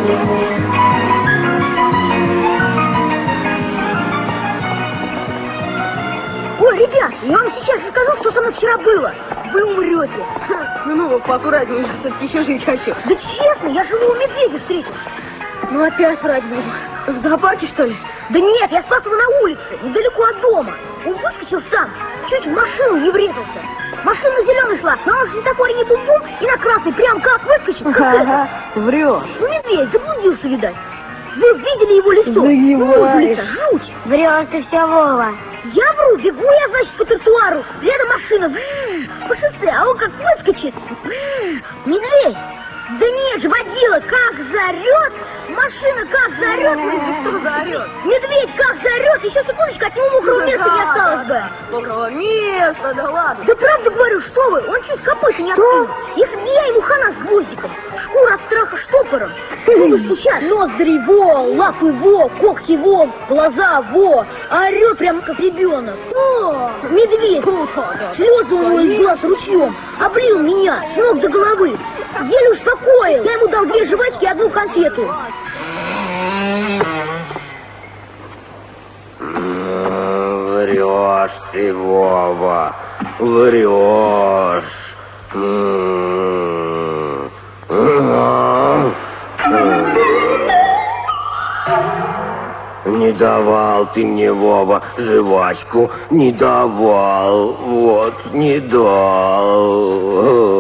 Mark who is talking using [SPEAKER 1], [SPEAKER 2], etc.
[SPEAKER 1] Ой, ребят, я вам сейчас расскажу, что со мной вчера было. Вы умрете.
[SPEAKER 2] Ну, поаккуратнее, я все-таки еще жить хочу.
[SPEAKER 1] Да честно, я живого медведя встретил.
[SPEAKER 2] Ну, опять врать буду. В зоопарке, что ли?
[SPEAKER 1] Да нет, я спас его на улице, недалеко от дома. Он выскочил сам, чуть в машину не врезался. Машина зеленая шла, но он светофоре не бум-бум, и на красный прям как выскочит, как это.
[SPEAKER 2] Врешь.
[SPEAKER 1] Ну, медведь заблудился, видать. Вы видели его лицо?
[SPEAKER 2] Загибаешь.
[SPEAKER 1] Жуть.
[SPEAKER 3] Врешь ты все, Вова.
[SPEAKER 1] Я вру, бегу я, значит, по тротуару. Рядом машина, по шоссе, а он как выскочит. Медведь. Да нет же, водила, как заорет, машина как заорет.
[SPEAKER 2] Кто заорет?
[SPEAKER 1] Медведь как заорет, еще секундочку, от него мокрого места не осталось бы.
[SPEAKER 2] Мокрого места, да ладно.
[SPEAKER 1] Да правда говорю, что вы, он чуть копыта не откинул. Если бы я ему хана с гвоздиком, шкура от страха штопором. Буду стучать, ноздри во, лапы во, когти во, глаза во, орет прям как ребенок. О, медведь, слезы у него из глаз ручьем, облил меня с ног до головы. Еле успокоил. Я ему дал 2 жвачки и 1 конфету.
[SPEAKER 4] Врешь ты, Вова, врешь. Не давал ты мне, Вова, жвачку, не давал, вот, не дал.